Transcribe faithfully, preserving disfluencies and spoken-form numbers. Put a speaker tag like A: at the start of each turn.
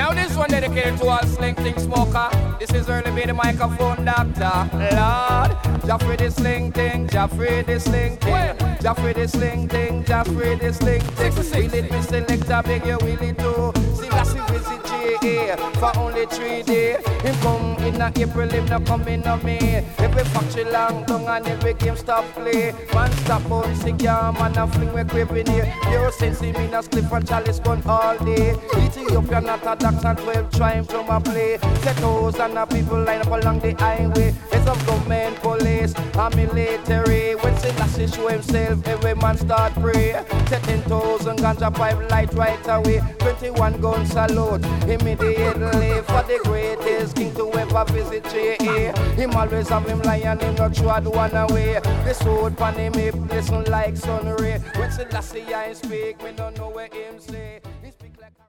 A: Now this one dedicated to all sling thing smoker. This is early be the microphone doctor. Lord, Jaffrey the sling thing, Jaffrey the sling thing, Jaffrey the sling thing, Jaffrey the sling thing. Will it be selector, beg you will it do? See that's the visit J A for only three days. Him come in a April, him not coming on May. Every factory long down and every game stop play. Man stop on sick yeah, man a fling we craving here. Yo sense him in a slip and chalice gun all day. Ethiopia not a doctor and twelve trying from a play. Set those and the people line up along the highway. It's of government, police, and military. When Selassie show himself, every man start pray. Set ten thousand ganja pipe light right away. Twenty-one gun salute immediately for the greatest king to ever visit J A. Him always have him lion, him not trod one away. The sword pan him hip, listen like sun ray. When Selassie I speak, me don't know where him say.